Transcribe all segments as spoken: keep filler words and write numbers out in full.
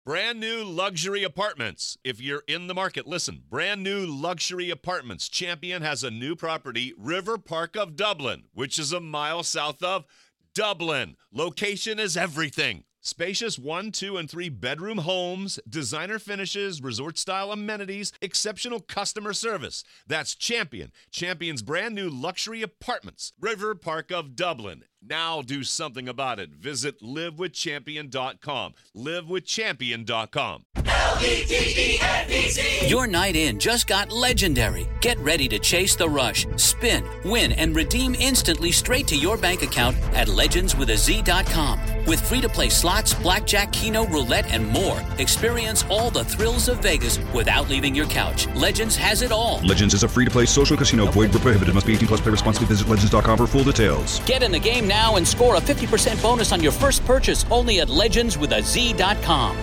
Brand new luxury apartments. If you're in the market, listen. Brand new luxury apartments. Champion has a new property, River Park of Dublin, which is a mile south of Dublin. Location is everything. Spacious one, two, and three bedroom homes, designer finishes, resort-style amenities, exceptional customer service. That's Champion. Champion's brand new luxury apartments. River Park of Dublin. Now do something about it. Visit live with champion dot com. live with champion dot com. L E G E N D Z. Your night in just got legendary. Get ready to chase the rush, spin, win, and redeem instantly straight to your bank account at legends with a z dot com. With free-to-play slots, blackjack, keno, roulette, and more, experience all the thrills of Vegas without leaving your couch. Legends has it all. Legends is a free-to-play social casino. Void where prohibited. Must be eighteen plus. Play responsibly. Visit legends dot com for full details. Get in the game now and score a fifty percent bonus on your first purchase only at legends with a z dot com.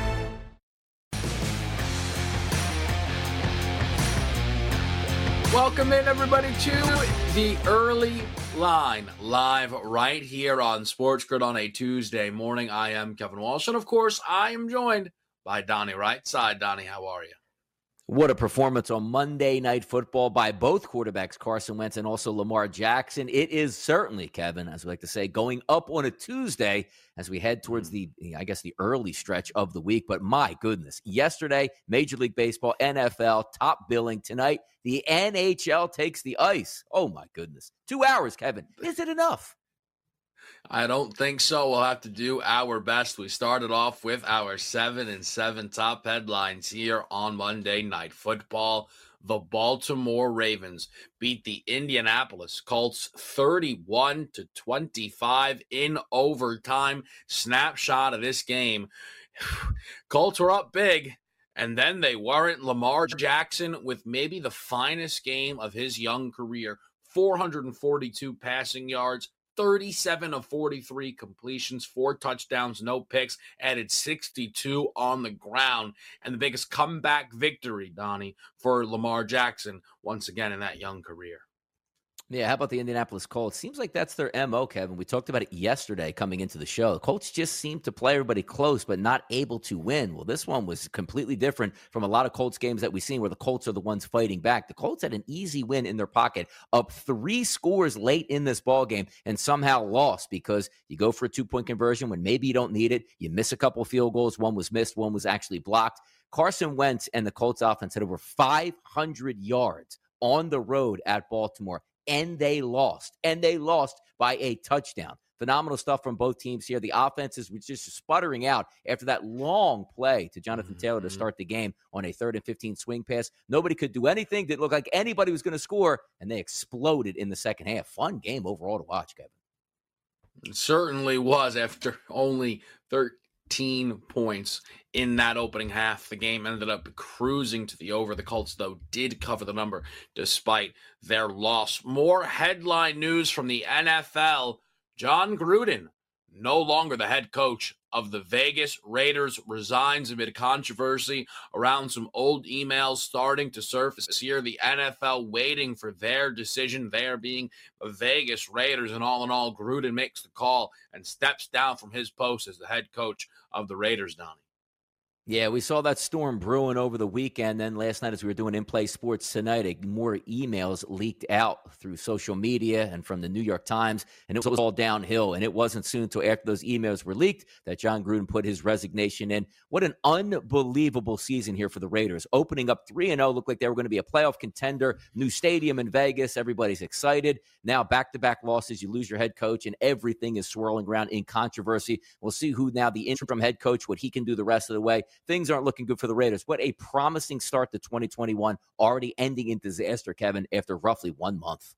Welcome in, everybody, to the early line, live right here on Sports Grid on a Tuesday morning. I am Kevin Walsh, and of course, I am joined by Donnie Rightside. Donnie, how are you? What a performance on Monday Night Football by both quarterbacks, Carson Wentz and also Lamar Jackson. It is certainly, Kevin, as we like to say, going up on a Tuesday as we head towards the, I guess, the early stretch of the week. But my goodness, yesterday, Major League Baseball, N F L, top billing. Tonight, the N H L takes the ice. Oh, my goodness. Two hours, Kevin. Is it enough? I don't think so. We'll have to do our best. We started off with our seven and seven top headlines here on Monday Night Football. The Baltimore Ravens beat the Indianapolis Colts thirty-one to twenty-five in overtime. Snapshot of this game. Colts were up big, and then they weren't. Lamar Jackson with maybe the finest game of his young career. four hundred forty-two passing yards. thirty-seven of forty-three completions, four touchdowns, no picks, added sixty-two on the ground, and the biggest comeback victory, Donnie, for Lamar Jackson once again in that young career. Yeah, how about the Indianapolis Colts? Seems like that's their M O, Kevin. We talked about it yesterday coming into the show. The Colts just seem to play everybody close, but not able to win. Well, this one was completely different from a lot of Colts games that we've seen where the Colts are the ones fighting back. The Colts had an easy win in their pocket, up three scores late in this ball game, and somehow lost because you go for a two-point conversion when maybe you don't need it. You miss a couple of field goals. One was missed. One was actually blocked. Carson Wentz and the Colts offense had over five hundred yards on the road at Baltimore. And they lost. And they lost by a touchdown. Phenomenal stuff from both teams here. The offenses were just sputtering out after that long play to Jonathan mm-hmm. Taylor to start the game on a third and fifteen swing pass. Nobody could do anything. Didn't look like anybody was going to score, and they exploded in the second half. Fun game overall to watch, Kevin. It certainly was after only thirteen points in that opening half. The game ended up cruising to the over. The Colts, though, did cover the number despite their loss. More headline news from the N F L. John Gruden, no longer the head coach of the Vegas Raiders, resigns amid controversy around some old emails starting to surface here. The N F L waiting for their decision. They are being the Vegas Raiders, and all in all, Gruden makes the call and steps down from his post as the head coach of the Raiders, Donnie. Yeah, we saw that storm brewing over the weekend. Then last night as we were doing In-Play Sports Tonight, more emails leaked out through social media and from the New York Times, and it was all downhill. And it wasn't soon until after those emails were leaked that John Gruden put his resignation in. What an unbelievable season here for the Raiders. Opening up three and oh, looked like they were going to be a playoff contender. New stadium in Vegas. Everybody's excited. Now back-to-back losses. You lose your head coach, and everything is swirling around in controversy. We'll see who now the interim head coach, what he can do the rest of the way. Things aren't looking good for the Raiders. What a promising start to twenty twenty-one, already ending in disaster, Kevin, after roughly one month.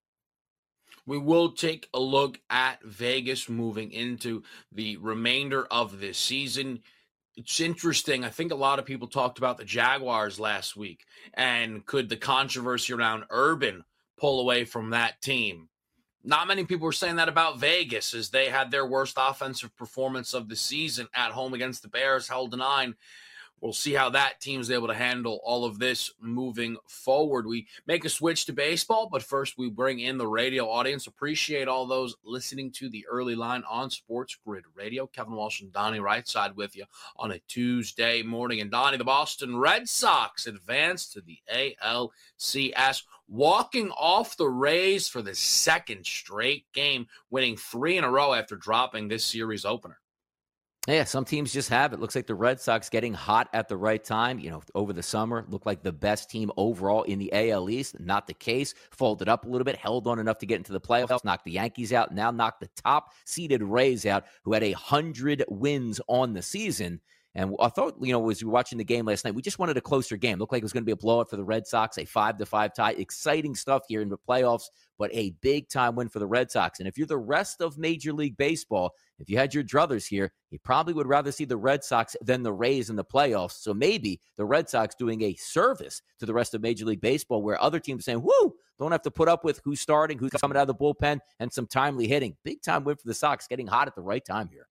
We will take a look at Vegas moving into the remainder of this season. It's interesting. I think a lot of people talked about the Jaguars last week, and could the controversy around Urban pull away from that team? Not many people were saying that about Vegas, as they had their worst offensive performance of the season at home against the Bears, held a nine. we'll see how that team is able to handle all of this moving forward. We make a switch to baseball, but first we bring in the radio audience. Appreciate all those listening to the early line on Sports Grid Radio. Kevin Walsh and Donnie Rightside with you on a Tuesday morning. And Donnie, the Boston Red Sox advance to the A L C S, walking off the Rays for the second straight game, winning three in a row after dropping this series opener. Yeah, some teams just have it. Looks like the Red Sox getting hot at the right time. You know, over the summer, looked like the best team overall in the A L East. Not the case. Folded up a little bit, held on enough to get into the playoffs, knocked the Yankees out, now knocked the top-seeded Rays out, who had one hundred wins on the season. And I thought, you know, as we were watching the game last night, we just wanted a closer game. Looked like it was going to be a blowout for the Red Sox, a five to five tie. Exciting stuff here in the playoffs, but a big-time win for the Red Sox. And if you're the rest of Major League Baseball, if you had your druthers here, you probably would rather see the Red Sox than the Rays in the playoffs. So maybe the Red Sox doing a service to the rest of Major League Baseball, where other teams are saying, whoo, don't have to put up with who's starting, who's coming out of the bullpen, and some timely hitting. Big-time win for the Sox, getting hot at the right time here.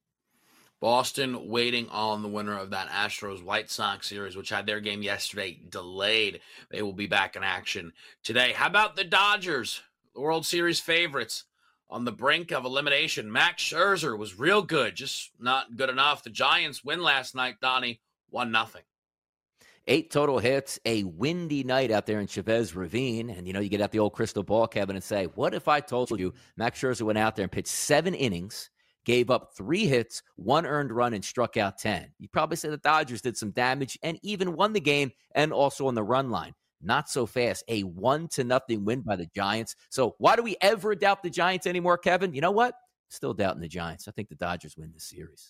Boston waiting on the winner of that Astros-White Sox series, which had their game yesterday delayed. They will be back in action today. How about the Dodgers, the World Series favorites, on the brink of elimination? Max Scherzer was real good, just not good enough. The Giants win last night, Donnie, one nothing. Eight total hits, a windy night out there in Chavez Ravine. And, you know, you get out the old crystal ball, Kevin, and say, what if I told you Max Scherzer went out there and pitched seven innings, gave up three hits, one earned run, and struck out ten? You probably say the Dodgers did some damage and even won the game, and also on the run line. Not so fast. A one to nothing win by the Giants. So why do we ever doubt the Giants anymore, Kevin? You know what? Still doubting the Giants. I think the Dodgers win this series.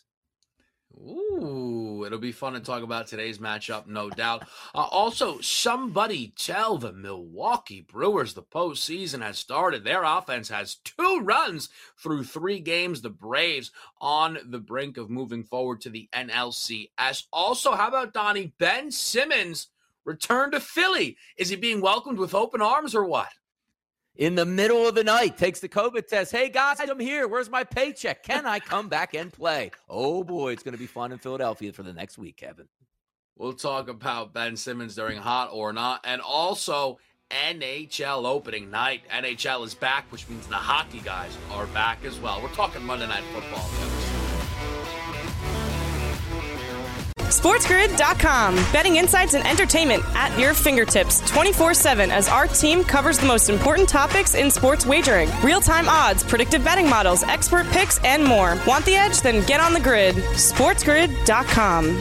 Ooh, it'll be fun to talk about today's matchup, no doubt. Uh, also, somebody tell the Milwaukee Brewers the postseason has started. Their offense has two runs through three games. The Braves on the brink of moving forward to the N L C S. Also, how about Donnie? Ben Simmons returned to Philly. Is he being welcomed with open arms or what? In the middle of the night, takes the COVID test. Hey, guys, I'm here. Where's my paycheck? Can I come back and play? Oh, boy, it's going to be fun in Philadelphia for the next week, Kevin. We'll talk about Ben Simmons during Hot or Not, and also N H L opening night. N H L is back, which means the hockey guys are back as well. We're talking Monday Night Football. SportsGrid dot com. Betting insights and entertainment at your fingertips twenty-four seven as our team covers the most important topics in sports wagering. Real-time odds, predictive betting models, expert picks, and more. Want the edge? Then get on the grid. SportsGrid dot com.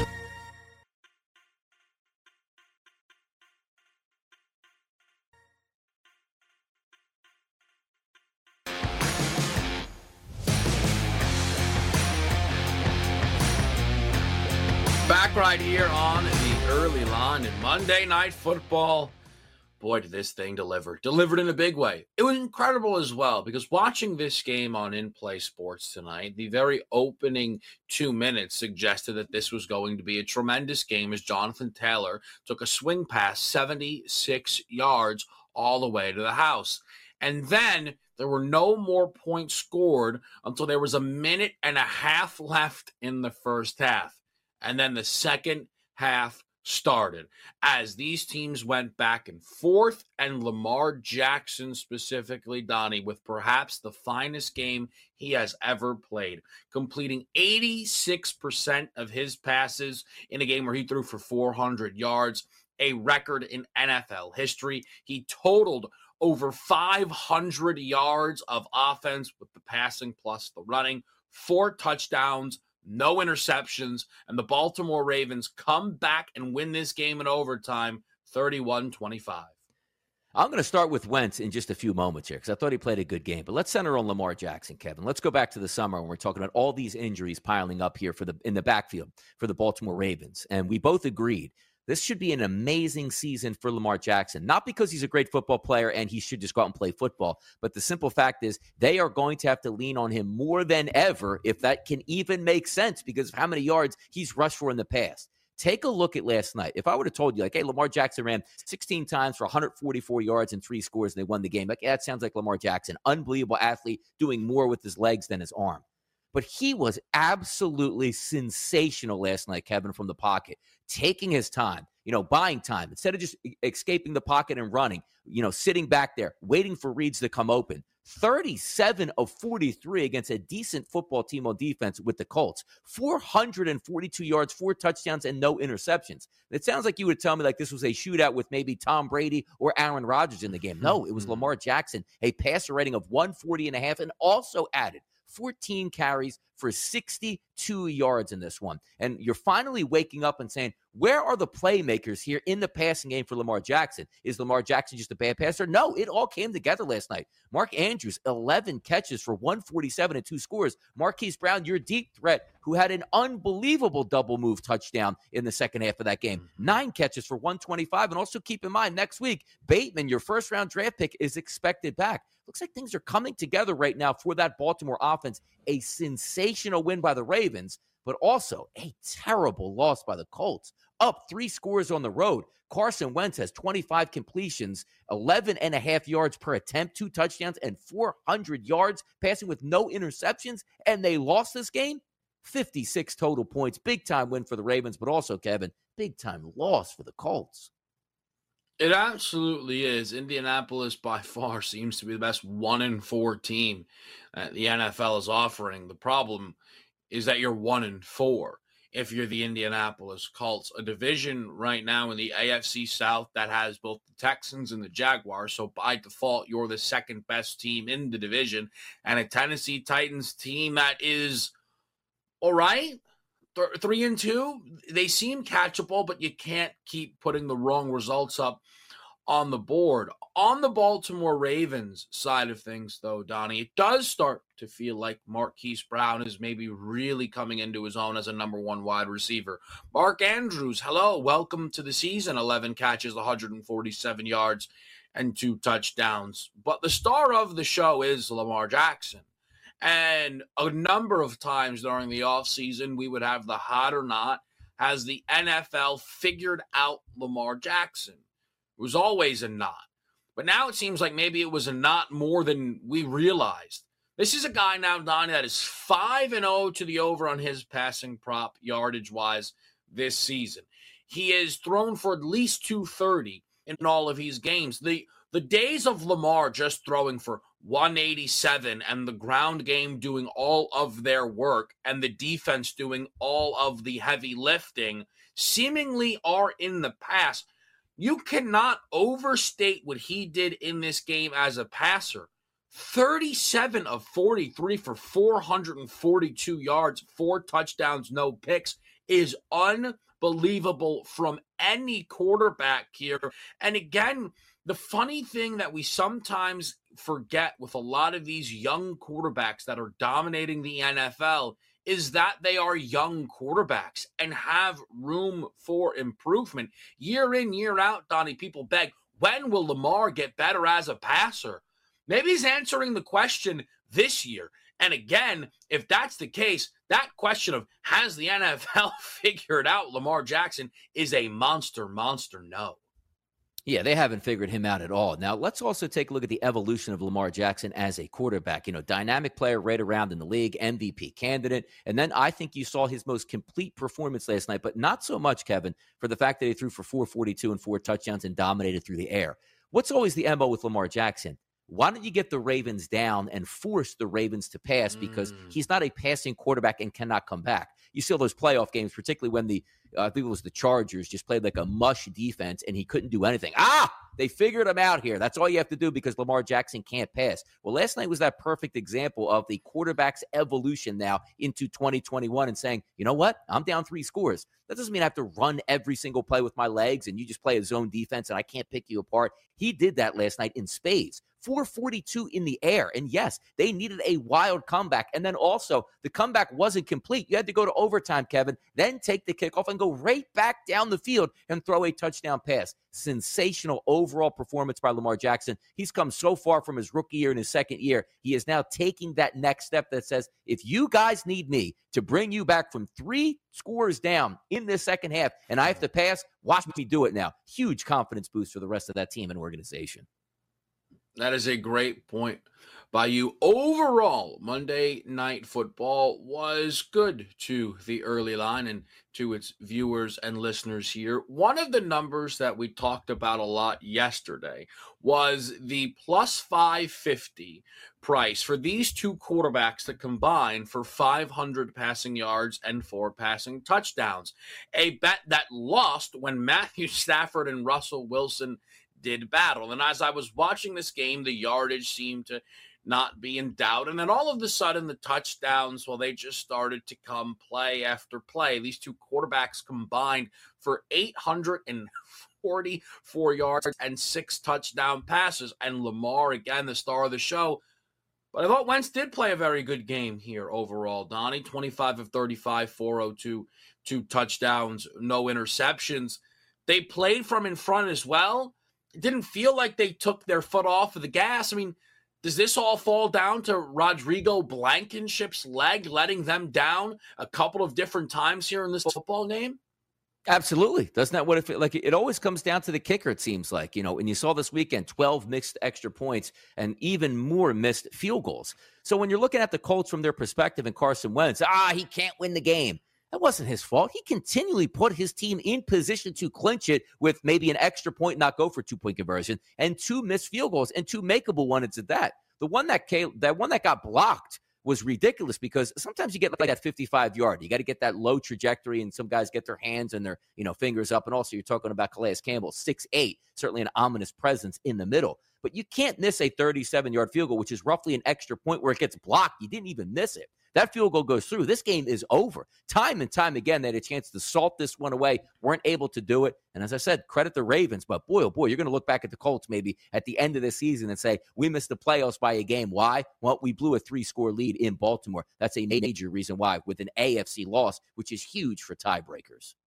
Back right here on the early line in Monday Night Football. Boy, did this thing deliver. Delivered in a big way. It was incredible as well, because watching this game on In-Play Sports tonight, the very opening two minutes suggested that this was going to be a tremendous game as Jonathan Taylor took a swing pass seventy-six yards all the way to the house. And then there were no more points scored until there was a minute and a half left in the first half. And then the second half started as these teams went back and forth, and Lamar Jackson specifically, Donnie, with perhaps the finest game he has ever played, completing eighty-six percent of his passes in a game where he threw for four hundred yards, a record in N F L history. He totaled over five hundred yards of offense with the passing plus the running, four touchdowns, no interceptions, and the Baltimore Ravens come back and win this game in overtime, thirty-one twenty-five. I'm going to start with Wentz in just a few moments here because I thought he played a good game. But let's center on Lamar Jackson, Kevin. Let's go back to the summer when we're talking about all these injuries piling up here for the in the backfield for the Baltimore Ravens. And we both agreed this should be an amazing season for Lamar Jackson, not because he's a great football player and he should just go out and play football, but the simple fact is they are going to have to lean on him more than ever, if that can even make sense, because of how many yards he's rushed for in the past. Take a look at last night. If I would have told you, like, hey, Lamar Jackson ran sixteen times for one hundred forty-four yards and three scores, and they won the game, like, yeah, that sounds like Lamar Jackson. Unbelievable athlete, doing more with his legs than his arm. but he was absolutely sensational last night, Kevin, from the pocket, taking his time, you know, buying time. Instead of just escaping the pocket and running, you know, sitting back there, waiting for reads to come open. thirty-seven of forty-three against a decent football team on defense with the Colts. four hundred forty-two yards, four touchdowns, and no interceptions. It sounds like you would tell me like this was a shootout with maybe Tom Brady or Aaron Rodgers in the game. No, it was Lamar Jackson, a passer rating of one forty and a half, and also added fourteen carries for sixty-two yards in this one. And you're finally waking up and saying, where are the playmakers here in the passing game for Lamar Jackson? Is Lamar Jackson just a bad passer? No, it all came together last night. Mark Andrews, eleven catches for one forty-seven and two scores. Marquise Brown, your deep threat, who had an unbelievable double move touchdown in the second half of that game. Nine catches for one twenty-five. And also keep in mind, next week, Bateman, your first round draft pick, is expected back. Looks like things are coming together right now for that Baltimore offense. A sensational win by the Ravens, but also a terrible loss by the Colts. Up three scores on the road. Carson Wentz has twenty-five completions, eleven and a half yards per attempt, two touchdowns, and four hundred yards passing with no interceptions, and they lost this game? fifty-six total points. Big-time win for the Ravens, but also, Kevin, big-time loss for the Colts. It absolutely is. Indianapolis by far seems to be the best one and four team that the N F L is offering. The problem is that you're one and four if you're the Indianapolis Colts, a division right now in the A F C South that has both the Texans and the Jaguars. So by default, you're the second best team in the division, and a Tennessee Titans team that is all right. Th- three and two, they seem catchable, but you can't keep putting the wrong results up on the board. On the Baltimore Ravens side of things, though, Donnie, it does start to feel like Marquise Brown is maybe really coming into his own as a number one wide receiver. Mark Andrews, hello, welcome to the season. eleven catches, one hundred forty-seven yards, and two touchdowns. But the star of the show is Lamar Jackson. And a number of times during the offseason, we would have the hot or not. Has the N F L figured out Lamar Jackson? It was always a not. But now it seems like maybe it was a not more than we realized. This is a guy now, Donnie, that is five and oh to the over on his passing prop yardage-wise this season. He is thrown for at least two thirty in all of his games. The The days of Lamar just throwing for one eighty-seven and the ground game doing all of their work and the defense doing all of the heavy lifting seemingly are in the past. You cannot overstate what he did in this game as a passer. thirty-seven of forty-three for four hundred forty-two yards, four touchdowns, no picks is unbelievable from any quarterback here. And again, the funny thing that we sometimes forget with a lot of these young quarterbacks that are dominating the N F L is that they are young quarterbacks and have room for improvement. Year in, year out, Donnie, people beg, when will Lamar get better as a passer? Maybe he's answering the question this year. And again, if that's the case, that question of has the N F L figured out Lamar Jackson is a monster, monster no. Yeah, they haven't figured him out at all. Now, let's also take a look at the evolution of Lamar Jackson as a quarterback. You know, dynamic player right around in the league, M V P candidate. And then I think you saw his most complete performance last night, but not so much, Kevin, for the fact that he threw for four forty-two and four touchdowns and dominated through the air. What's always the M O with Lamar Jackson? Why don't you get the Ravens down and force the Ravens to pass? Because mm. he's not a passing quarterback and cannot come back. You see all those playoff games, particularly when the, uh, I think it was the Chargers, just played like a mush defense and he couldn't do anything. Ah, they figured him out here. That's all you have to do because Lamar Jackson can't pass. Well, last night was that perfect example of the quarterback's evolution now into twenty twenty-one and saying, you know what? I'm down three scores. That doesn't mean I have to run every single play with my legs and you just play a zone defense and I can't pick you apart. He did that last night in spades. four forty-two in the air. And yes, they needed a wild comeback. And then also, the comeback wasn't complete. You had to go to overtime, Kevin, then take the kickoff and go right back down the field and throw a touchdown pass. Sensational overall performance by Lamar Jackson. He's come so far from his rookie year and his second year. He is now taking that next step that says, if you guys need me to bring you back from three scores down in this second half and I have to pass, watch me do it now. Huge confidence boost for the rest of that team and organization. That is a great point by you. Overall, Monday Night Football was good to the early line and to its viewers and listeners here. One of the numbers that we talked about a lot yesterday was the plus five fifty price for these two quarterbacks to combine for five hundred passing yards and four passing touchdowns. A bet that lost when Matthew Stafford and Russell Wilson did battle. And as I was watching this game, the yardage seemed to not be in doubt. And then all of a sudden, the touchdowns, well, they just started to come play after play. These two quarterbacks combined for eight hundred forty-four yards and six touchdown passes. And Lamar, again, the star of the show. But I thought Wentz did play a very good game here overall, Donnie. twenty-five of thirty-five, four oh two, two touchdowns, no interceptions. They played from in front as well. It didn't feel like they took their foot off of the gas. I mean, does this all fall down to Rodrigo Blankenship's leg letting them down a couple of different times here in this football game? Absolutely. Doesn't that what it feel like? It always comes down to the kicker, it seems like, you know, and you saw this weekend, twelve missed extra points and even more missed field goals. So when you're looking at the Colts from their perspective and Carson Wentz, ah, he can't win the game. That wasn't his fault. He continually put his team in position to clinch it with maybe an extra point, not go for two-point conversion, and two missed field goals, and two makeable ones at that. The one that came, that one that got blocked was ridiculous because sometimes you get like that fifty-five yard. You got to get that low trajectory, and some guys get their hands and their you know fingers up. And also, you're talking about Calais Campbell, six eight, certainly an ominous presence in the middle. But you can't miss a thirty-seven yard field goal, which is roughly an extra point where it gets blocked. You didn't even miss it. That field goal goes through. This game is over. Time and time again, they had a chance to salt this one away, weren't able to do it. And as I said, credit the Ravens, but boy, oh boy, you're going to look back at the Colts maybe at the end of the season and say, we missed the playoffs by a game. Why? Well, we blew a three-score lead in Baltimore. That's a major reason why, with an A F C loss, which is huge for tiebreakers.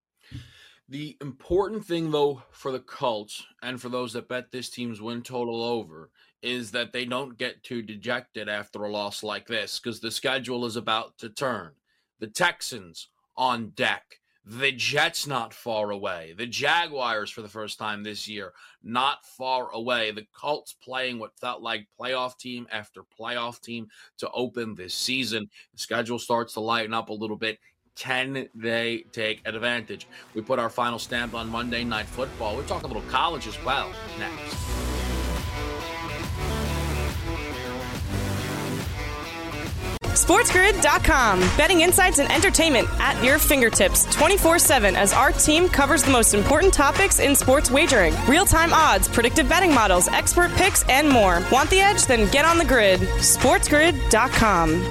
The important thing, though, for the Colts and for those that bet this team's win total over is that they don't get too dejected after a loss like this because the schedule is about to turn. The Texans on deck. The Jets not far away. The Jaguars for the first time this year not far away. The Colts playing what felt like playoff team after playoff team to open this season. The schedule starts to lighten up a little bit. Can they take advantage? We put our final stamp on Monday Night Football. We'll talk a little college as well next. SportsGrid dot com. Betting insights and entertainment at your fingertips twenty-four seven as our team covers the most important topics in sports wagering. Real-time odds, predictive betting models, expert picks, and more. Want the edge? Then get on the grid. SportsGrid dot com.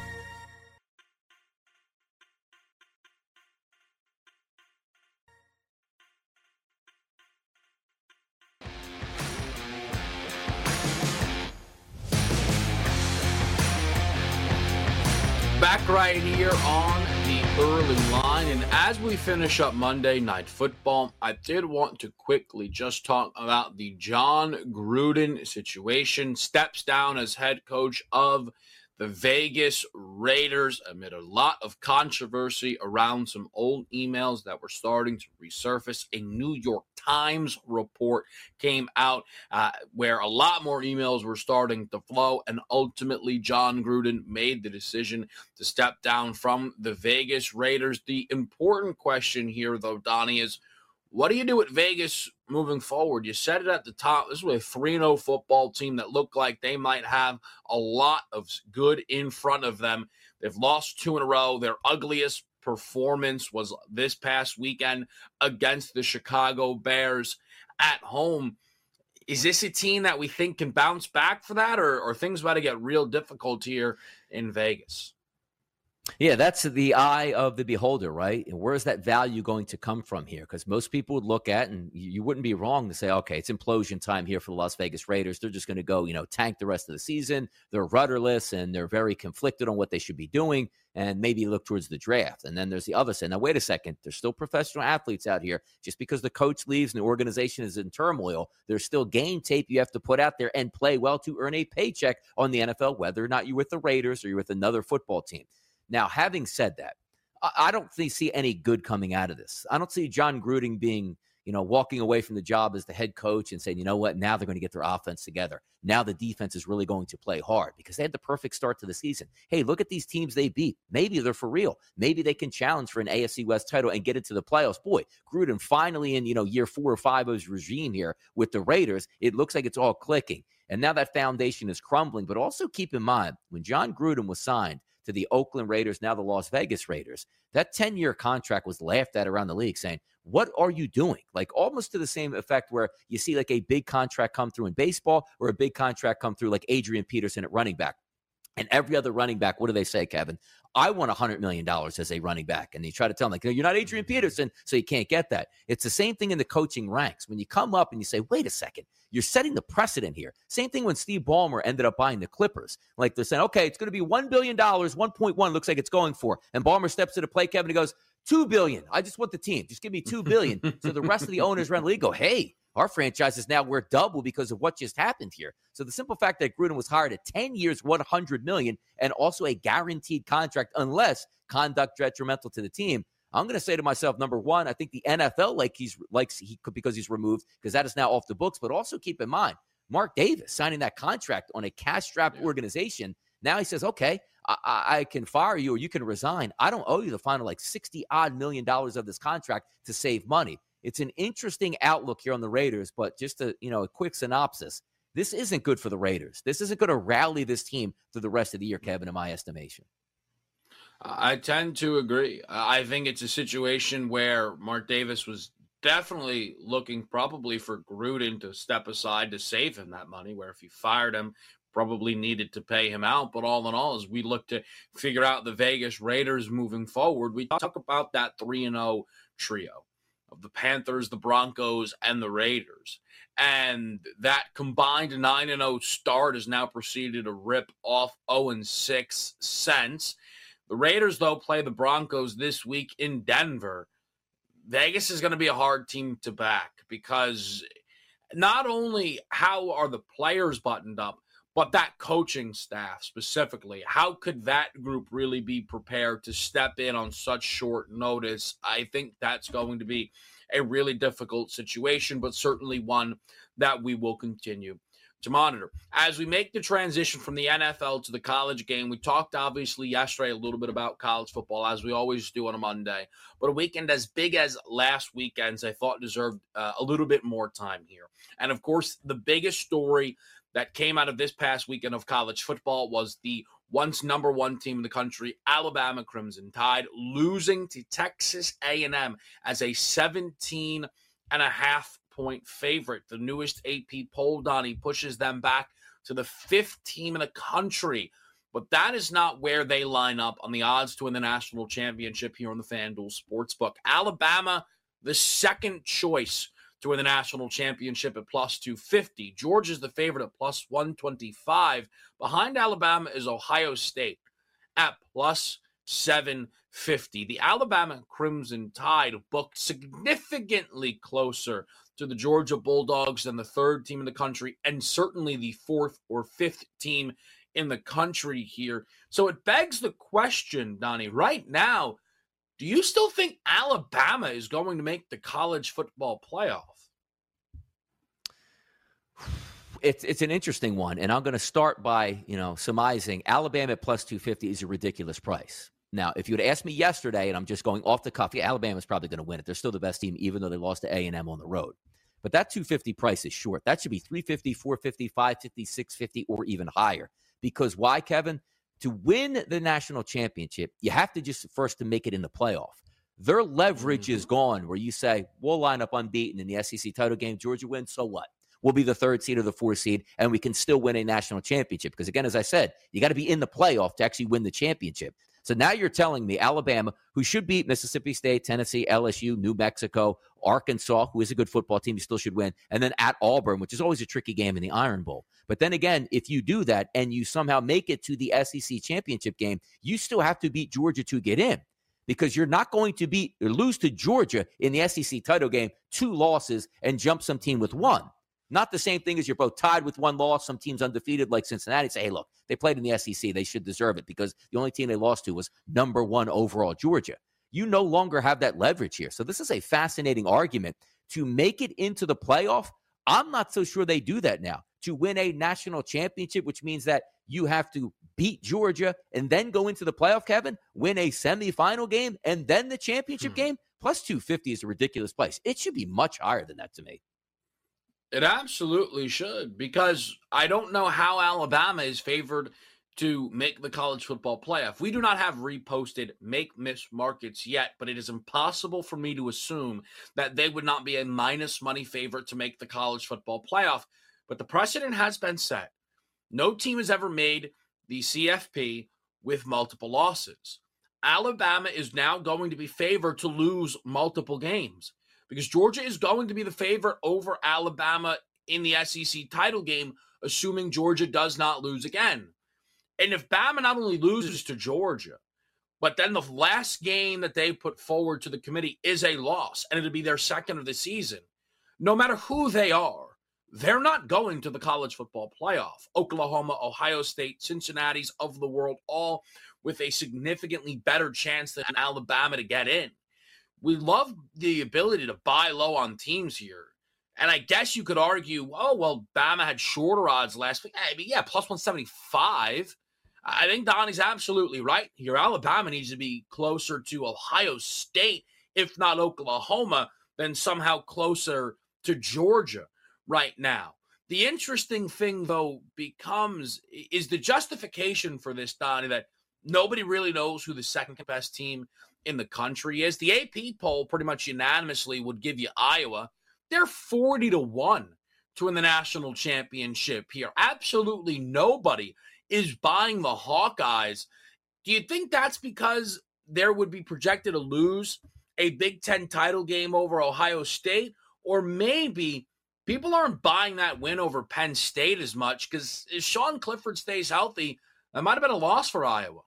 Back right here on the early line. And as we finish up Monday Night Football, I did want to quickly just talk about the Jon Gruden situation. Steps down as head coach of the Vegas Raiders amid a lot of controversy around some old emails that were starting to resurface. A New York Times report came out uh, where a lot more emails were starting to flow, and ultimately Jon Gruden made the decision to step down from the Vegas Raiders. The important question here, though, Donnie, is what do you do at Vegas moving forward? You said it at the top. This was a three and oh football team that looked like they might have a lot of good in front of them. They've lost two in a row. Their ugliest performance was this past weekend against the Chicago Bears at home. Is this a team that we think can bounce back for that, or are things about to get real difficult here in Vegas? Yeah, that's the eye of the beholder, right? And where's that value going to come from here? Because most people would look at, and you wouldn't be wrong to say, okay, it's implosion time here for the Las Vegas Raiders. They're just going to go, you know, tank the rest of the season. They're rudderless, and they're very conflicted on what they should be doing, and maybe look towards the draft. And then there's the other side. Now, wait a second. There's still professional athletes out here. Just because the coach leaves and the organization is in turmoil, there's still game tape you have to put out there and play well to earn a paycheck on the N F L, whether or not you're with the Raiders or you're with another football team. Now, having said that, I don't see any good coming out of this. I don't see Jon Gruden being, you know, walking away from the job as the head coach and saying, you know what, now they're going to get their offense together. Now the defense is really going to play hard because they had the perfect start to the season. Hey, look at these teams they beat. Maybe they're for real. Maybe they can challenge for an A F C West title and get into the playoffs. Boy, Gruden finally in, you know, year four or five of his regime here with the Raiders, it looks like it's all clicking. And now that foundation is crumbling. But also keep in mind, when John Gruden was signed to the Oakland Raiders, now the Las Vegas Raiders, that ten-year contract was laughed at around the league saying, what are you doing? Like almost to the same effect where you see like a big contract come through in baseball or a big contract come through like Adrian Peterson at running back. And every other running back, what do they say, Kevin? I want one hundred million dollars as a running back. And you try to tell them, like, you're not Adrian Peterson, so you can't get that. It's the same thing in the coaching ranks. When you come up and you say, wait a second, you're setting the precedent here. Same thing when Steve Ballmer ended up buying the Clippers. Like they're saying, okay, it's going to be one billion dollars, one point one looks like it's going for. And Ballmer steps to the plate, Kevin, and he goes, two billion dollars. I just want the team. Just give me two billion dollars. So the rest of the owners around the league go, hey, our franchise is now worth double because of what just happened here. So the simple fact that Gruden was hired at ten years, one hundred million dollars, and also a guaranteed contract unless conduct detrimental to the team. I'm going to say to myself, number one, I think the N F L like he's likes he could because he's removed because that is now off the books. But also keep in mind, Mark Davis signing that contract on a cash-strapped yeah. organization. Now he says, okay, I, I can fire you or you can resign. I don't owe you the final like sixty odd million dollars of this contract to save money. It's an interesting outlook here on the Raiders, but just a, you know, a quick synopsis. This isn't good for the Raiders. This isn't going to rally this team through the rest of the year, Kevin, in my estimation. I tend to agree. I think it's a situation where Mark Davis was definitely looking probably for Gruden to step aside to save him that money, where if he fired him, probably needed to pay him out. But all in all, as we look to figure out the Vegas Raiders moving forward, we talk about that three and oh trio of the Panthers, the Broncos, and the Raiders. And that combined nine and oh start has now proceeded to rip off oh and six since. The Raiders, though, play the Broncos this week in Denver. Vegas is going to be a hard team to back because not only how are the players buttoned up, but that coaching staff specifically, how could that group really be prepared to step in on such short notice? I think that's going to be a really difficult situation, but certainly one that we will continue to monitor. As we make the transition from the N F L to the college game, we talked obviously yesterday a little bit about college football, as we always do on a Monday, but a weekend as big as last weekend's I thought deserved uh, a little bit more time here. And of course, the biggest story that came out of this past weekend of college football was the once number one team in the country, Alabama Crimson Tide, losing to Texas A and M as a seventeen and a half point favorite. The newest A P poll, Donnie, pushes them back to the fifth team in the country. But that is not where they line up on the odds to win the national championship here on the FanDuel Sportsbook. Alabama, the second choice to win the national championship at plus two fifty. Georgia's the favorite at plus one twenty-five. Behind Alabama is Ohio State at plus seven fifty. The Alabama Crimson Tide booked significantly closer to the Georgia Bulldogs than the third team in the country and certainly the fourth or fifth team in the country here. So it begs the question, Donnie, right now, do you still think Alabama is going to make the college football playoff? It's it's an interesting one, and I'm going to start by, you know, surmising Alabama at plus two fifty is a ridiculous price. Now, if you had asked me yesterday, and I'm just going off the cuff, yeah, Alabama's probably going to win it. They're still the best team, even though they lost to A and M on the road. But that two fifty price is short. That should be three fifty, four fifty, five fifty, six fifty, or even higher. Because why, Kevin? To win the national championship, you have to just first to make it in the playoff. Their leverage is gone where you say, we'll line up unbeaten in the S E C title game. Georgia wins, so what? We'll be the third seed or the fourth seed, and we can still win a national championship. Because, again, as I said, you got to be in the playoff to actually win the championship. So now you're telling me Alabama, who should beat Mississippi State, Tennessee, L S U, New Mexico, Arkansas, who is a good football team, you still should win, and then at Auburn, which is always a tricky game in the Iron Bowl. But then again, if you do that and you somehow make it to the S E C championship game, you still have to beat Georgia to get in, because you're not going to beat or lose to Georgia in the S E C title game, two losses, and jump some team with one. Not the same thing as you're both tied with one loss. Some teams undefeated like Cincinnati say, hey, look, they played in the S E C. They should deserve it because the only team they lost to was number one overall Georgia. You no longer have that leverage here. So this is a fascinating argument to make it into the playoff, I'm not so sure they do that now. To win a national championship, which means that you have to beat Georgia and then go into the playoff, Kevin, win a semifinal game and then the championship hmm. game, plus two fifty is a ridiculous place. It should be much higher than that to me. It absolutely should, because I don't know how Alabama is favored to make the college football playoff. We do not have reposted make-miss markets yet, but it is impossible for me to assume that they would not be a minus money favorite to make the college football playoff. But the precedent has been set. No team has ever made the C F P with multiple losses. Alabama is now going to be favored to lose multiple games because Georgia is going to be the favorite over Alabama in the S E C title game, assuming Georgia does not lose again. And if Bama not only loses to Georgia, but then the last game that they put forward to the committee is a loss, and it'll be their second of the season, no matter who they are, they're not going to the college football playoff. Oklahoma, Ohio State, Cincinnati's of the world, all with a significantly better chance than Alabama to get in. We love the ability to buy low on teams here. And I guess you could argue, oh, well, Bama had shorter odds last week. I mean, yeah, plus one seventy-five. I think Donnie's absolutely right here. Alabama needs to be closer to Ohio State, if not Oklahoma, than somehow closer to Georgia right now. The interesting thing, though, becomes is the justification for this, Donnie, that nobody really knows who the second best team in the country is. The A P poll pretty much unanimously would give you Iowa. They're forty to one to win the national championship here. Absolutely nobody is buying the Hawkeyes. Do you think that's because there would be projected to lose a Big Ten title game over Ohio State? Or maybe people aren't buying that win over Penn State as much because if Sean Clifford stays healthy, that might have been a loss for Iowa.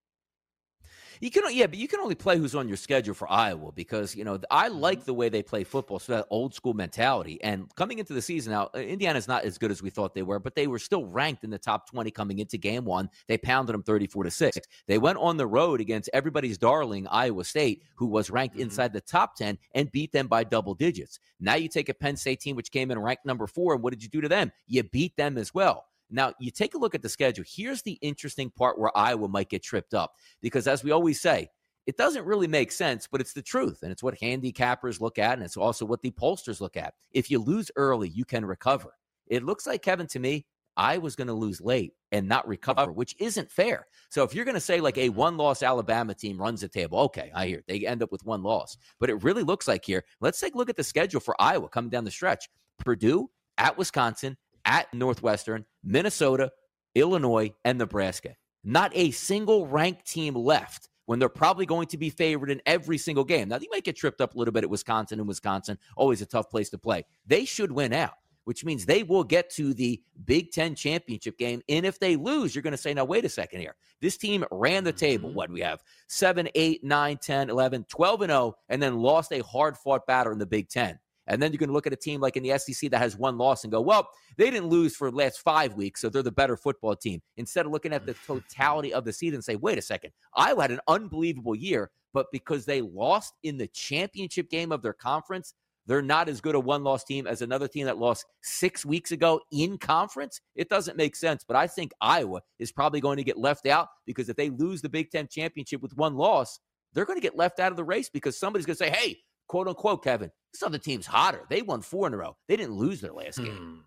You can, yeah, but you can only play who's on your schedule for Iowa because, you know, I like the way they play football, so that old school mentality. And coming into the season now, Indiana's not as good as we thought they were, but they were still ranked in the top twenty coming into game one. They pounded them thirty-four to six. They went on the road against everybody's darling Iowa State, who was ranked mm-hmm. inside the top ten, and beat them by double digits. Now you take a Penn State team, which came in ranked number four, and what did you do to them? You beat them as well. Now, you take a look at the schedule. Here's the interesting part where Iowa might get tripped up because, as we always say, it doesn't really make sense, but it's the truth, and it's what handicappers look at, and it's also what the pollsters look at. If you lose early, you can recover. It looks like, Kevin, to me, Iowa's going to lose late and not recover, which isn't fair. So if you're going to say like a one-loss Alabama team runs the table, okay, I hear it. They end up with one loss. But it really looks like here, let's take a look at the schedule for Iowa coming down the stretch. Purdue, at Wisconsin, at Northwestern, Minnesota, Illinois, and Nebraska. Not a single ranked team left when they're probably going to be favored in every single game. Now, you might get tripped up a little bit at Wisconsin and Wisconsin, always a tough place to play. They should win out, which means they will get to the Big Ten championship game. And if they lose, you're going to say, now, wait a second here. This team ran the table. What, we have seven, eight, nine, ten, eleven, twelve and oh, and then lost a hard-fought battle in the Big Ten. And then you're going to look at a team like in the S E C that has one loss and go, well, they didn't lose for the last five weeks, so they're the better football team. Instead of looking at the totality of the season and say, wait a second, Iowa had an unbelievable year, but because they lost in the championship game of their conference, they're not as good a one-loss team as another team that lost six weeks ago in conference. It doesn't make sense, but I think Iowa is probably going to get left out because if they lose the Big Ten championship with one loss, they're going to get left out of the race because somebody's going to say, hey, quote unquote, Kevin, this other team's hotter. They won four in a row. They didn't lose their last game. Hmm.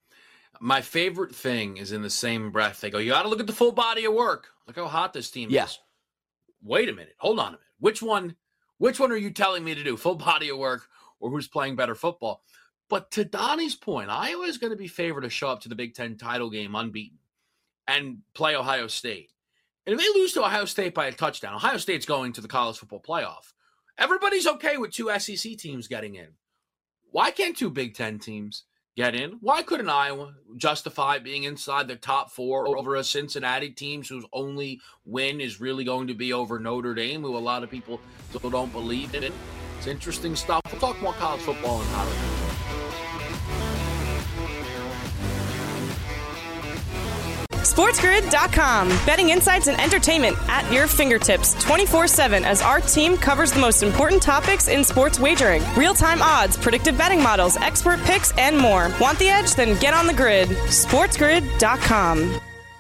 My favorite thing is in the same breath. They go, you got to look at the full body of work. Look how hot this team yeah. is. Wait a minute. Hold on a minute. Which one, which one are you telling me to do? Full body of work or who's playing better football? But to Donnie's point, Iowa is going to be favored to show up to the Big Ten title game unbeaten and play Ohio State. And if they lose to Ohio State by a touchdown, Ohio State's going to the college football playoff. Everybody's okay with two S E C teams getting in. Why can't two Big Ten teams get in? Why couldn't Iowa justify being inside the top four over a Cincinnati team whose only win is really going to be over Notre Dame, who a lot of people still don't believe in? It's interesting stuff. We'll talk more college football and college. SportsGrid dot com. Betting insights and entertainment at your fingertips twenty-four seven as our team covers the most important topics in sports wagering. Real-time odds, predictive betting models, expert picks, and more. Want the edge? Then get on the grid. SportsGrid dot com.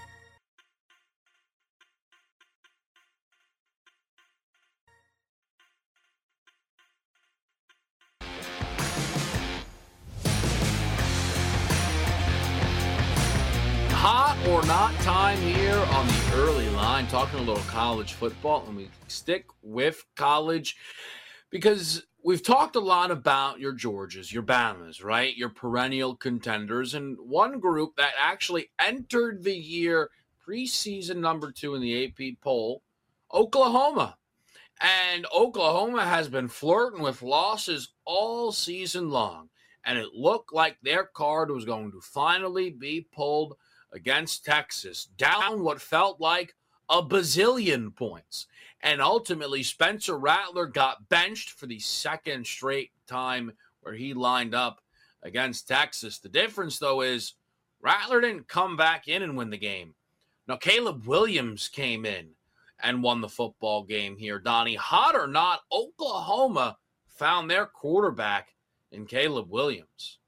Hot or not time here on the early line, talking a little college football, and we stick with college because we've talked a lot about your Georgias, your Bamas, right? Your perennial contenders, and one group that actually entered the year preseason number two in the A P poll, Oklahoma. And Oklahoma has been flirting with losses all season long, and it looked like their card was going to finally be pulled against Texas, down what felt like a bazillion points. And ultimately, Spencer Rattler got benched for the second straight time where he lined up against Texas. The difference, though, is Rattler didn't come back in and win the game. Now, Caleb Williams came in and won the football game here. Donnie, hot or not, Oklahoma found their quarterback in Caleb Williams.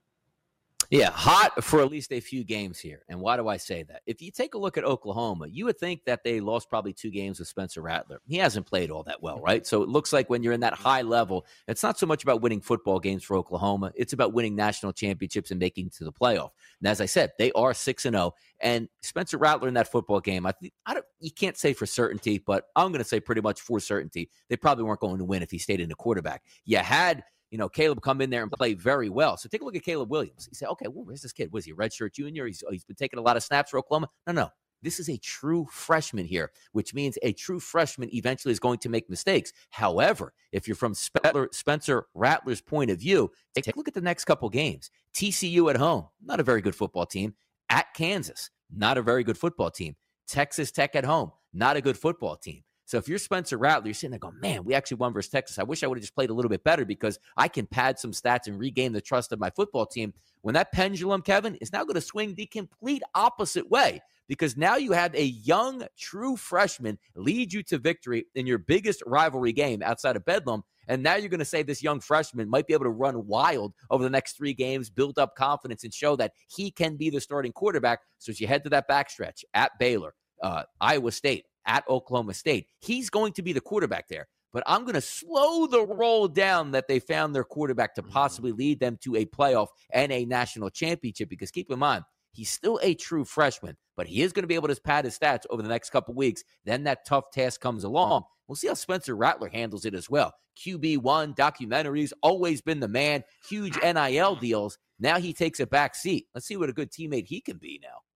Yeah, hot for at least a few games here. And why do I say that? If you take a look at Oklahoma, you would think that they lost probably two games with Spencer Rattler. He hasn't played all that well, right? So it looks like when you're in that high level, it's not so much about winning football games for Oklahoma. It's about winning national championships and making it to the playoff. And as I said, they are six and oh. And Spencer Rattler in that football game, I think I don't, you can't say for certainty, but I'm going to say pretty much for certainty, they probably weren't going to win if he stayed in the quarterback. You had You know, Caleb come in there and play very well. So take a look at Caleb Williams. You say, okay, well, where's this kid? Was he a redshirt junior? He's, he's been taking a lot of snaps for Oklahoma. No, no. This is a true freshman here, which means a true freshman eventually is going to make mistakes. However, if you're from Spencer Rattler's point of view, take a look at the next couple games. T C U at home, not a very good football team. At Kansas, not a very good football team. Texas Tech at home, not a good football team. So if you're Spencer Rattler, you're sitting there going, man, we actually won versus Texas. I wish I would have just played a little bit better because I can pad some stats and regain the trust of my football team. When that pendulum, Kevin, is now going to swing the complete opposite way because now you have a young, true freshman lead you to victory in your biggest rivalry game outside of Bedlam. And now you're going to say this young freshman might be able to run wild over the next three games, build up confidence, and show that he can be the starting quarterback. So as you head to that backstretch at Baylor, uh, Iowa State, at Oklahoma State, he's going to be the quarterback there. But I'm going to slow the roll down that they found their quarterback to possibly lead them to a playoff and a national championship because keep in mind, he's still a true freshman, but he is going to be able to pad his stats over the next couple weeks. Then that tough task comes along. We'll see how Spencer Rattler handles it as well. Q B one, documentaries, always been the man, huge N I L deals. Now he takes a back seat. Let's see what a good teammate he can be now.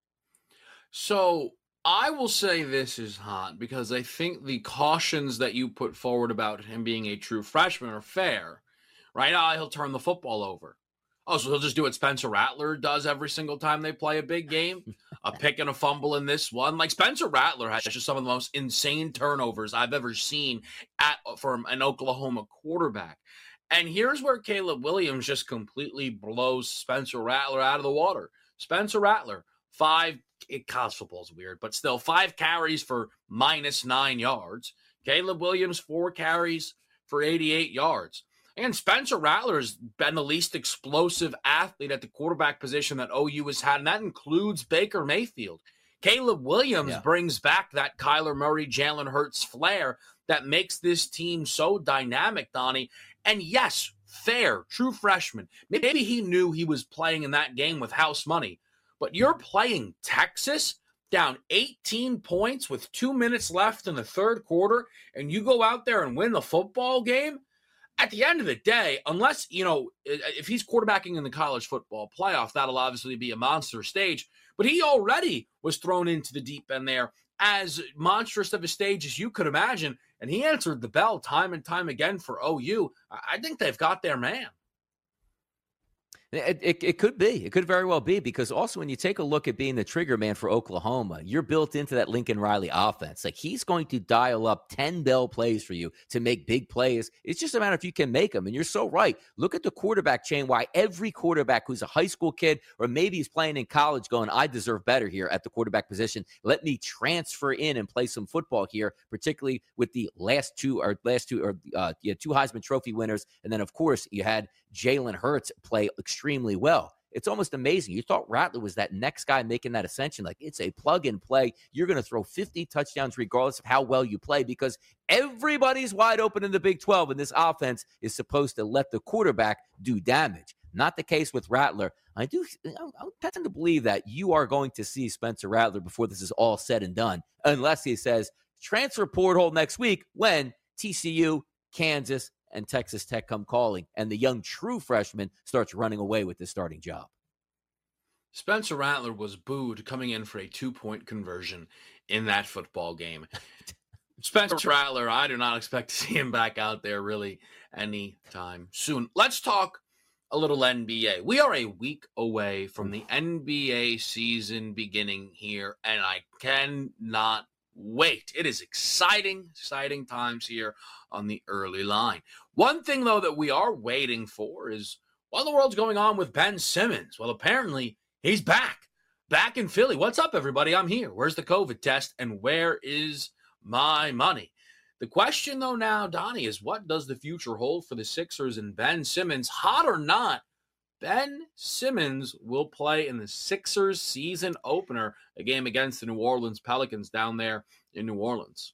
So I will say this is hot because I think the cautions that you put forward about him being a true freshman are fair. Right now, he'll turn the football over. Oh, so he'll just do what Spencer Rattler does every single time they play a big game? A pick and a fumble in this one? Like, Spencer Rattler has just some of the most insane turnovers I've ever seen at from an Oklahoma quarterback. And here's where Caleb Williams just completely blows Spencer Rattler out of the water. Spencer Rattler, five It, college football is weird, but still five carries for minus nine yards. Caleb Williams, four carries for eighty-eight yards. And Spencer Rattler has been the least explosive athlete at the quarterback position that O U has had, and that includes Baker Mayfield. Caleb Williams yeah. brings back that Kyler Murray, Jalen Hurts flair that makes this team so dynamic, Donnie. And yes, fair, true freshman. Maybe he knew he was playing in that game with house money. But you're playing Texas down eighteen points with two minutes left in the third quarter, and you go out there and win the football game? At the end of the day, unless, you know, if he's quarterbacking in the college football playoff, that'll obviously be a monster stage. But he already was thrown into the deep end there as monstrous of a stage as you could imagine, and he answered the bell time and time again for O U. I think they've got their man. It, it, it could be. It could very well be, because also when you take a look at being the trigger man for Oklahoma, you're built into that Lincoln Riley offense. Like, he's going to dial up ten bell plays for you to make big plays. It's just a matter if you can make them. And you're so right. Look at the quarterback chain, why every quarterback who's a high school kid or maybe he's playing in college going, I deserve better here at the quarterback position. Let me transfer in and play some football here, particularly with the last two or last two or uh, you had two Heisman Trophy winners. And then, of course, you had Jalen Hurts play extremely well. It's almost amazing. You thought Rattler was that next guy making that ascension. Like, it's a plug and play. You're going to throw fifty touchdowns regardless of how well you play, because everybody's wide open in the Big twelve, and this offense is supposed to let the quarterback do damage. Not the case with Rattler. I do I tend to believe that you are going to see Spencer Rattler before this is all said and done, unless he says transfer portal next week when T C U, Kansas, and Texas Tech come calling, and the young true freshman starts running away with the starting job. Spencer Rattler was booed coming in for a two-point conversion in that football game. Spencer Rattler, I do not expect to see him back out there really anytime soon. Let's talk a little N B A. We are a week away from the N B A season beginning here, and I cannot wait. It is exciting, exciting times here on the early line. One thing, though, that we are waiting for is what in the world's going on with Ben Simmons? Well, apparently he's back, back in Philly. What's up, everybody? I'm here. Where's the COVID test, and where is my money? The question, though, now, Donnie, is what does the future hold for the Sixers and Ben Simmons? Hot or not, Ben Simmons will play in the Sixers season opener, a game against the New Orleans Pelicans down there in New Orleans.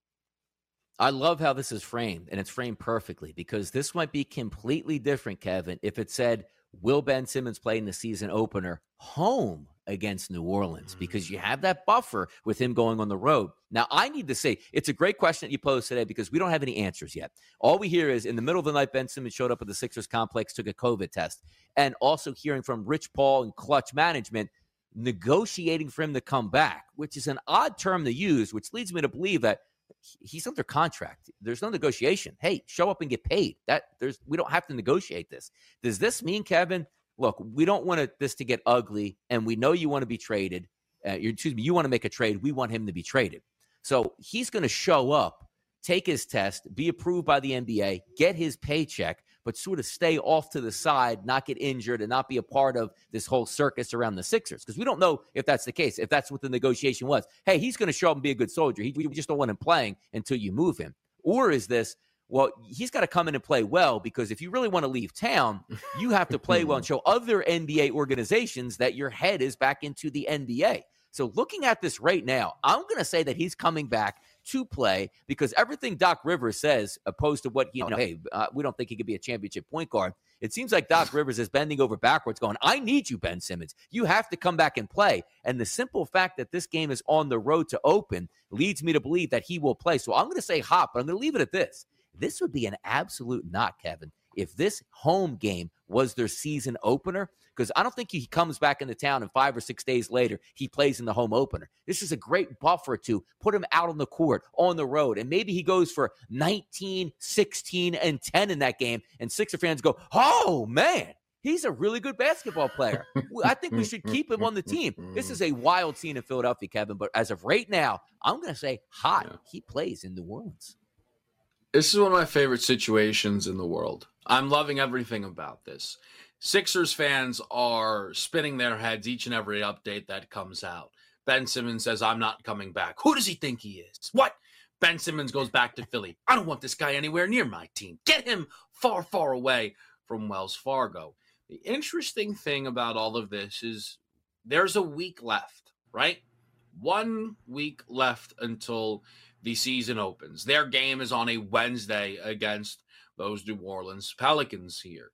I love how this is framed, and it's framed perfectly, because this might be completely different, Kevin, if it said, will Ben Simmons play in the season opener home against New Orleans? Mm-hmm. Because you have that buffer with him going on the road. Now, I need to say, it's a great question that you posed today, because we don't have any answers yet. All we hear is in the middle of the night, Ben Simmons showed up at the Sixers complex, took a COVID test, and also hearing from Rich Paul and Clutch Management negotiating for him to come back, which is an odd term to use, which leads me to believe that he's under contract. There's no negotiation. Hey, show up and get paid. That there's we don't have to negotiate this. Does this mean, Kevin, look, we don't want it, this to get ugly, and we know you want to be traded. Uh, you, excuse me, you want to make a trade. We want him to be traded. So he's going to show up, take his test, be approved by the N B A, get his paycheck, but sort of stay off to the side, not get injured, and not be a part of this whole circus around the Sixers. Because we don't know if that's the case, if that's what the negotiation was. Hey, he's going to show up and be a good soldier. He, we just don't want him playing until you move him. Or is this, well, he's got to come in and play well, because if you really want to leave town, you have to play well and show other N B A organizations that your head is back into the N B A. So looking at this right now, I'm going to say that he's coming back to play, because everything Doc Rivers says, opposed to what, you know, hey, uh, we don't think he could be a championship point guard. It seems like Doc Rivers is bending over backwards going, I need you, Ben Simmons. You have to come back and play. And the simple fact that this game is on the road to open leads me to believe that he will play. So I'm going to say hot, but I'm going to leave it at this. This would be an absolute knock, Kevin, if this home game was their season opener, because I don't think he comes back into town and five or six days later he plays in the home opener. This is a great buffer to put him out on the court, on the road, and maybe he goes for nineteen, sixteen, and ten in that game, and Sixer fans go, oh, man, he's a really good basketball player. I think we should keep him on the team. This is a wild scene in Philadelphia, Kevin, but as of right now, I'm going to say hot. Yeah. He plays in New Orleans. This is one of my favorite situations in the world. I'm loving everything about this. Sixers fans are spinning their heads each and every update that comes out. Ben Simmons says, I'm not coming back. Who does he think he is? What? Ben Simmons goes back to Philly. I don't want this guy anywhere near my team. Get him far, far away from Wells Fargo. The interesting thing about all of this is there's a week left, right? One week left until the season opens. Their game is on a Wednesday against those New Orleans Pelicans here.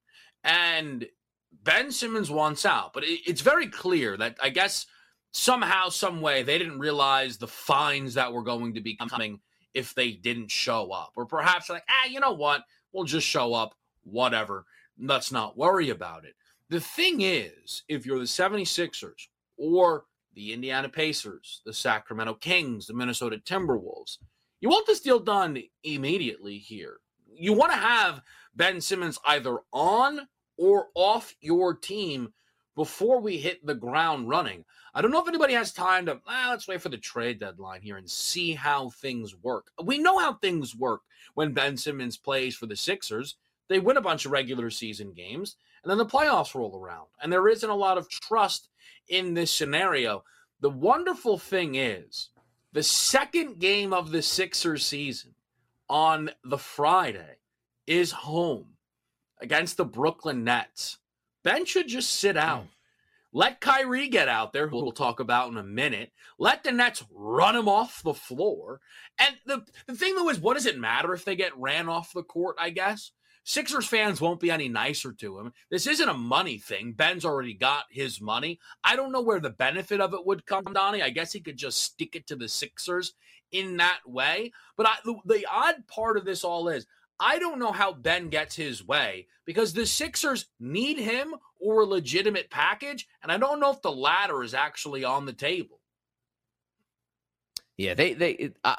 And Ben Simmons wants out, but it's very clear that I guess somehow, some way, they didn't realize the fines that were going to be coming if they didn't show up. Or perhaps like, ah, you know what? We'll just show up, whatever. Let's not worry about it. The thing is, if you're the seventy-sixers or the Indiana Pacers, the Sacramento Kings, the Minnesota Timberwolves, you want this deal done immediately here. You want to have Ben Simmons either on or off your team before we hit the ground running. I don't know if anybody has time to, ah, let's wait for the trade deadline here and see how things work. We know how things work when Ben Simmons plays for the Sixers. They win a bunch of regular season games, and then the playoffs roll around. And there isn't a lot of trust in this scenario. The wonderful thing is, the second game of the Sixers season on the Friday is home against the Brooklyn Nets. Ben should just sit out. Let Kyrie get out there, who we'll talk about in a minute. Let the Nets run him off the floor. And the, the thing, though, is what does it matter if they get ran off the court, I guess? Sixers fans won't be any nicer to him. This isn't a money thing. Ben's already got his money. I don't know where the benefit of it would come, Donnie. I guess he could just stick it to the Sixers in that way. But I, the, the odd part of this all is, I don't know how Ben gets his way because the Sixers need him or a legitimate package, and I don't know if the latter is actually on the table. Yeah, they they uh,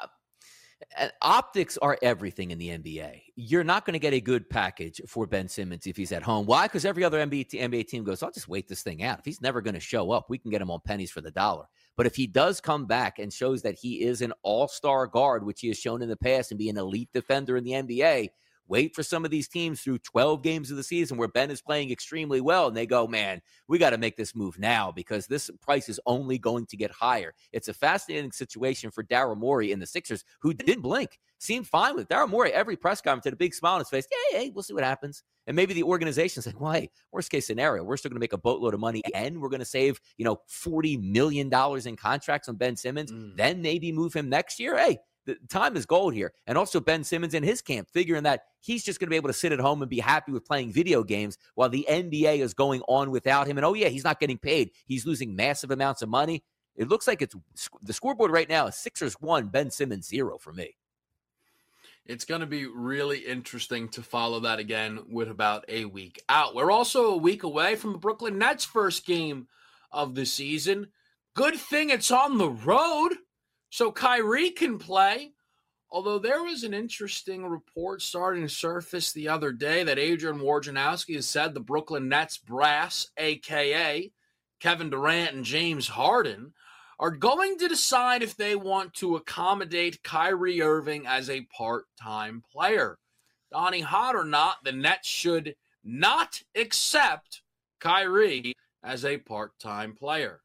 optics are everything in the N B A. You're not going to get a good package for Ben Simmons if he's at home. Why? Because every other N B A, N B A team goes, I'll just wait this thing out. If he's never going to show up, we can get him on pennies for the dollar. But if he does come back and shows that he is an all-star guard, which he has shown in the past, and be an elite defender in the N B A, wait for some of these teams through twelve games of the season where Ben is playing extremely well, and they go, man, we got to make this move now because this price is only going to get higher. It's a fascinating situation for Daryl Morey and the Sixers, who didn't blink, seemed fine with it. Daryl Morey, every press conference, had a big smile on his face. Hey, hey, we'll see what happens. And maybe the organization's like, well, hey, worst case scenario, we're still going to make a boatload of money and we're going to save, you know, forty million dollars in contracts on Ben Simmons, mm. then maybe move him next year. Hey, the time is gold here. And also Ben Simmons and his camp figuring that he's just going to be able to sit at home and be happy with playing video games while the N B A is going on without him. And, oh, yeah, he's not getting paid. He's losing massive amounts of money. It looks like it's the scoreboard right now is Sixers one, Ben Simmons zero for me. It's going to be really interesting to follow that again with about a week out. We're also a week away from the Brooklyn Nets' first game of the season. Good thing it's on the road, so Kyrie can play. Although there was an interesting report starting to surface the other day that Adrian Wojnarowski has said the Brooklyn Nets brass, a k a. Kevin Durant and James Harden, are going to decide if they want to accommodate Kyrie Irving as a part-time player. Donnie, hot or not, the Nets should not accept Kyrie as a part-time player.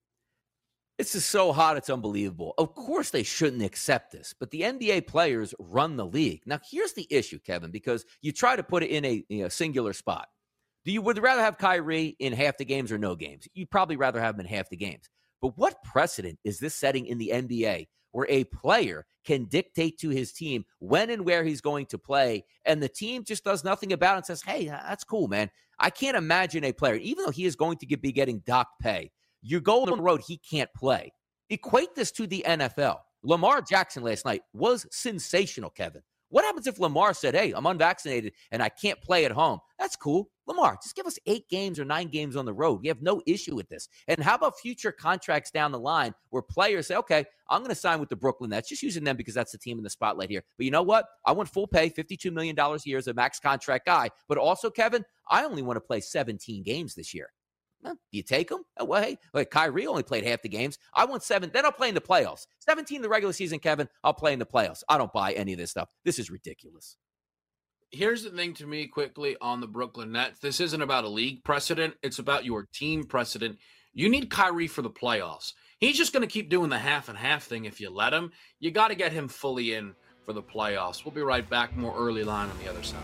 This is so hot, it's unbelievable. Of course they shouldn't accept this, but the N B A players run the league. Now, here's the issue, Kevin, because you try to put it in a you know, singular spot. Do you would you rather have Kyrie in half the games or no games? You'd probably rather have him in half the games. But what precedent is this setting in the N B A where a player can dictate to his team when and where he's going to play, and the team just does nothing about it and says, hey, that's cool, man. I can't imagine a player, even though he is going to be getting docked pay, you go on the road, he can't play. Equate this to the N F L. Lamar Jackson last night was sensational, Kevin. What happens if Lamar said, hey, I'm unvaccinated and I can't play at home? That's cool. Lamar, just give us eight games or nine games on the road. We have no issue with this. And how about future contracts down the line where players say, okay, I'm going to sign with the Brooklyn Nets, just using them because that's the team in the spotlight here. But you know what? I want full pay, fifty-two million dollars a year as a max contract guy. But also, Kevin, I only want to play seventeen games this year. Well, do you take them? Oh, well, hey, like Kyrie only played half the games. I want seven. Then I'll play in the playoffs. seventeen in the regular season, Kevin. I'll play in the playoffs. I don't buy any of this stuff. This is ridiculous. Here's the thing to me quickly on the Brooklyn Nets. This isn't about a league precedent. It's about your team precedent. You need Kyrie for the playoffs. He's just going to keep doing the half and half thing if you let him. You got to get him fully in for the playoffs. We'll be right back. More early line on the other side.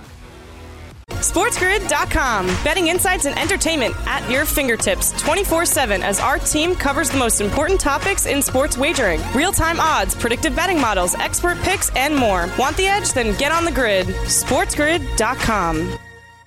SportsGrid dot com. Betting insights and entertainment at your fingertips twenty-four seven as our team covers the most important topics in sports wagering. Real-time odds, predictive betting models, expert picks, and more. Want the edge? Then get on the grid. SportsGrid dot com.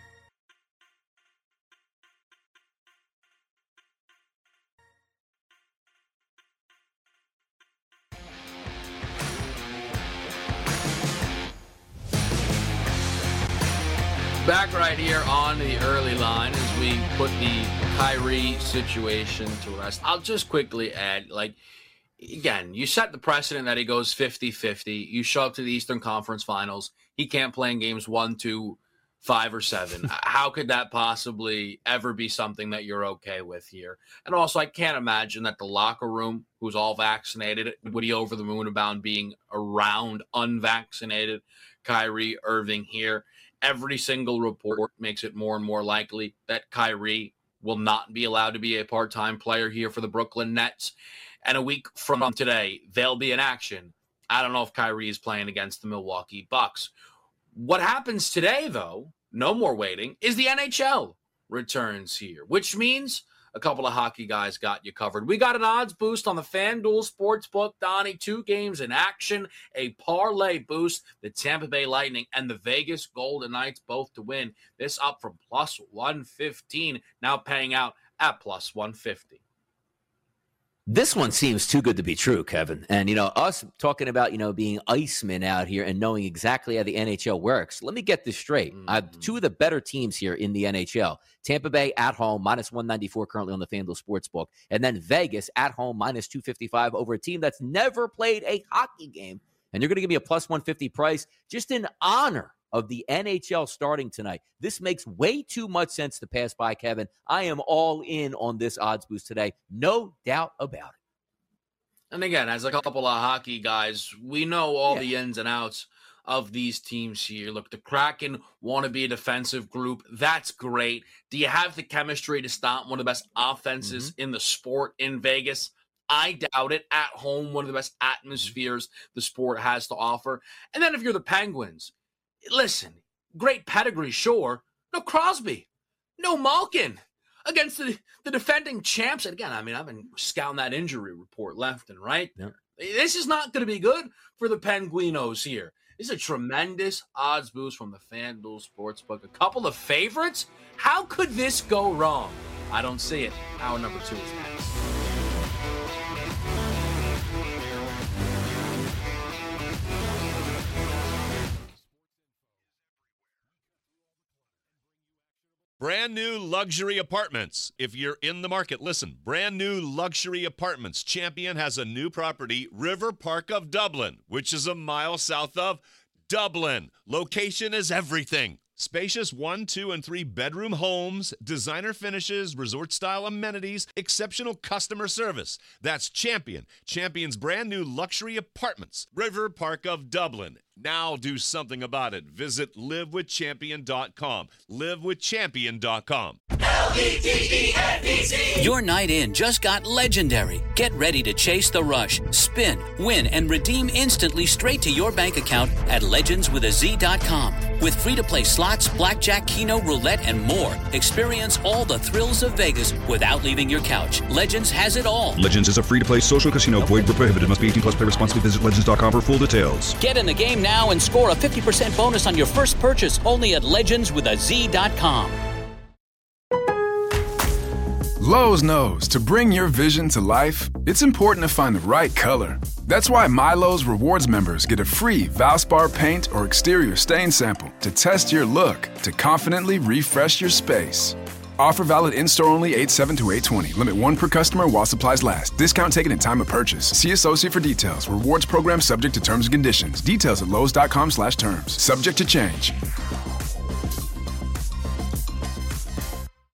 Back right here on the early line as we put the Kyrie situation to rest. I'll just quickly add, like, again, you set the precedent that he goes fifty-fifty. You show up to the Eastern Conference Finals. He can't play in games one, two, five or seven. How could that possibly ever be something that you're okay with here? And also, I can't imagine that the locker room, who's all vaccinated, would be over the moon about being around unvaccinated Kyrie Irving here. Every single report makes it more and more likely that Kyrie will not be allowed to be a part-time player here for the Brooklyn Nets. And a week from today, they'll be in action. I don't know if Kyrie is playing against the Milwaukee Bucks. What happens today, though, no more waiting, is the N H L returns here, which means a couple of hockey guys got you covered. We got an odds boost on the FanDuel Sportsbook, Donnie. Two games in action, a parlay boost. The Tampa Bay Lightning and the Vegas Golden Knights both to win. This up from plus one fifteen, now paying out at plus one fifty. This one seems too good to be true, Kevin. And, you know, us talking about, you know, being Iceman out here and knowing exactly how the N H L works. Let me get this straight. Mm-hmm. I have two of the better teams here in the N H L. Tampa Bay at home, minus one ninety-four currently on the FanDuel Sportsbook. And then Vegas at home, minus two fifty-five over a team that's never played a hockey game. And you're going to give me a plus one fifty price just in honor of the N H L starting tonight. This makes way too much sense to pass by, Kevin. I am all in on this odds boost today. No doubt about it. And again, as a couple of hockey guys, we know all Yeah. the ins and outs of these teams here. Look, the Kraken want to be a defensive group. That's great. Do you have the chemistry to stop one of the best offenses mm-hmm. in the sport in Vegas? I doubt it. At home, one of the best atmospheres the sport has to offer. And then if you're the Penguins, listen, great pedigree, sure. No Crosby, no Malkin against the, the defending champs. And again, I mean, I've been scouting that injury report left and right. Yep. This is not going to be good for the Penguinos here. This is a tremendous odds boost from the FanDuel Sportsbook. A couple of favorites? How could this go wrong? I don't see it. Hour number two is next. Brand new luxury apartments. If you're in the market, listen. Brand new luxury apartments. Champion has a new property, River Park of Dublin, which is a mile south of Dublin. Location is everything. Spacious one, two, and three bedroom homes, designer finishes, resort-style amenities, exceptional customer service. That's Champion. Champion's brand new luxury apartments, River Park of Dublin. Now do something about it. Visit live with champion dot com. live with champion dot com. L E G E N D Z. Your night in just got legendary. Get ready to chase the rush, spin, win, and redeem instantly straight to your bank account at legends with a z dot com. With free-to-play slots, blackjack, keno, roulette, and more. Experience all the thrills of Vegas without leaving your couch. Legends has it all. Legends is a free-to-play social casino. Void where prohibited. Must be eighteen plus. Play responsibly. Visit legends dot com for full details. Get in the game now and score a fifty percent bonus on your first purchase only at legends with a z dot com. Lowe's knows to bring your vision to life, it's important to find the right color. That's why MyLowe's Rewards members get a free Valspar paint or exterior stain sample to test your look to confidently refresh your space. Offer valid in-store only eight seven to eight twenty. Limit one per customer while supplies last. Discount taken in time of purchase. See associate for details. Rewards program subject to terms and conditions. Details at lowes dot com slash terms. Subject to change.